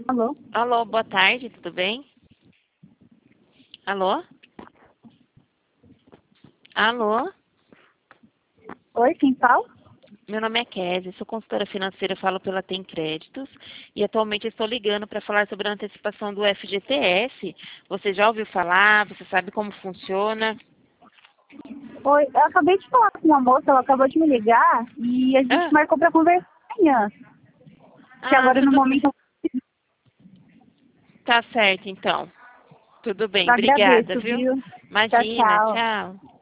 Alô? Alô, boa tarde, tudo bem? Alô? Alô? Oi, quem fala? Meu nome é Kézia, sou consultora financeira, falo pela Tem Créditos e atualmente estou ligando para falar sobre a antecipação do FGTS. Você já ouviu falar? Você sabe como funciona? Oi, eu acabei de falar com uma moça, ela acabou de me ligar e a gente Ah, marcou pra conversar amanhã. Que agora no tudo bem. momento Tá certo, então. Tudo bem, eu obrigada, agradeço, viu? viu? Tchau, Imagina, tchau. tchau.